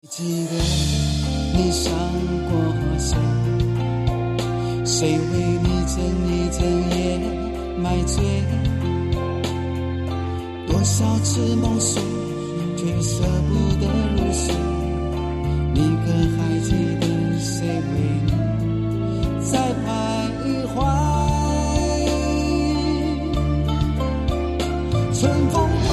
记得你上过线，谁为你整一整夜买醉？多少次梦碎，却舍不得入睡。你可还记得谁为你在徘徊？春风